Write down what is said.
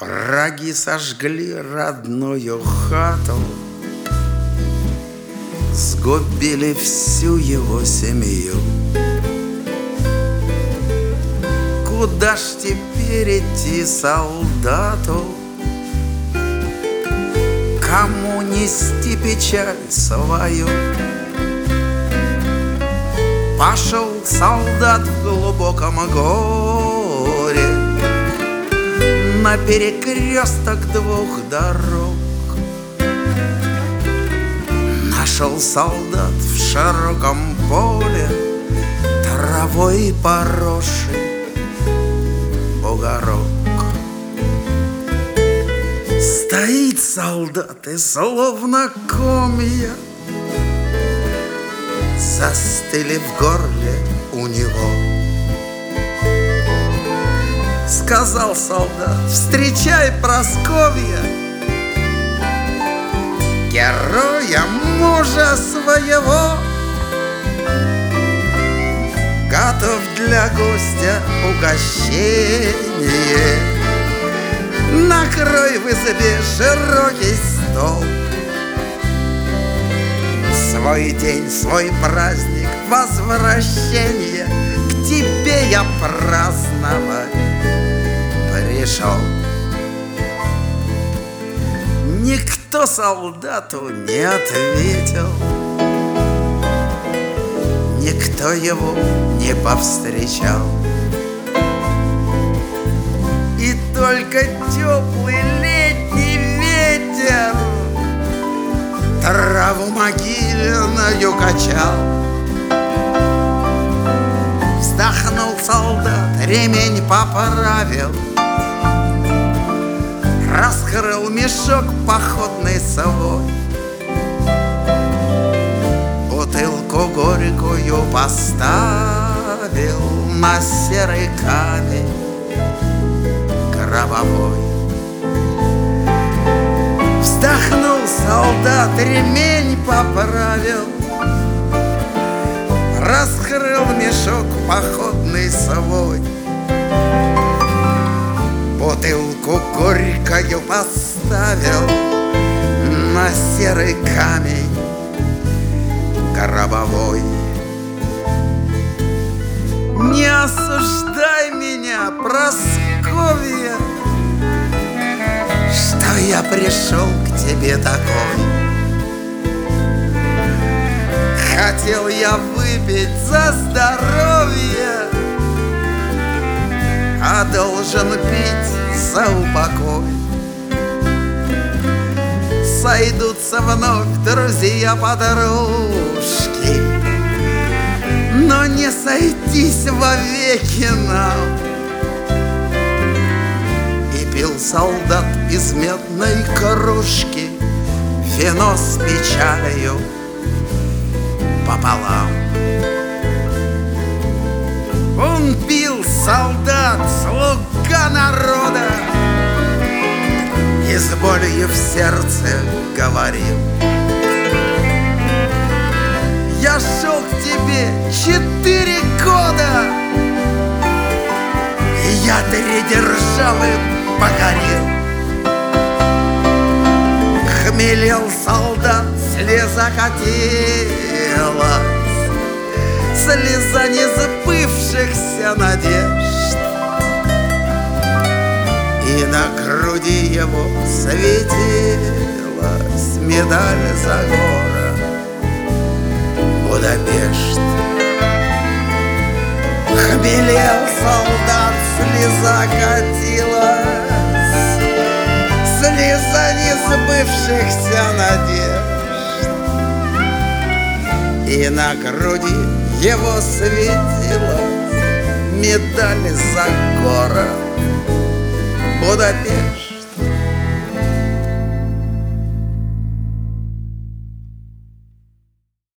Враги сожгли родную хату, сгубили всю его семью. Куда ж теперь идти солдату? Кому нести печаль свою? Пошел солдат в глубоком горе на перекресток двух дорог. Нашел солдат в широком поле травой поросший бугорок. Стоит солдат и словно комья застыли в горле у него. Сказал солдат: встречай, Прасковья, героя мужа своего. Готовь для гостя угощение, накрой в избе широкий стол. Свой день, свой праздник возвращения к тебе я праздновать пришел. Никто солдату не ответил, никто его не повстречал. И только теплый летний ветер траву могильную качал. Вздохнул солдат, ремень поправил, раскрыл мешок походный свой, бутылку горькую поставил на серый камень гробовой. Вздохнул солдат, ремень поправил, раскрыл мешок походный свой, бутылку горькою поставил на серый камень гробовой. Не осуждай меня, Прасковья, что я пришел к тебе такой. Хотел я выпить за здоровье, а должен пить за упокой. Сойдутся вновь друзья-подружки, но не сойтись вовеки нам. И пил солдат из медной кружки вино с печалью пополам. Он пил, солдат, слуга народа, и с болью в сердце говорил: я шел к тебе 4 года, и я 3 державы покорил. Хмелел солдат, слеза катилась, слеза несбывшихся надежд. И на груди его светилась медаль за город Будапешт. Хмелел солдат, слеза катилась, слеза несбывшихся надежд. И на груди его светилась медаль за город Будапешт.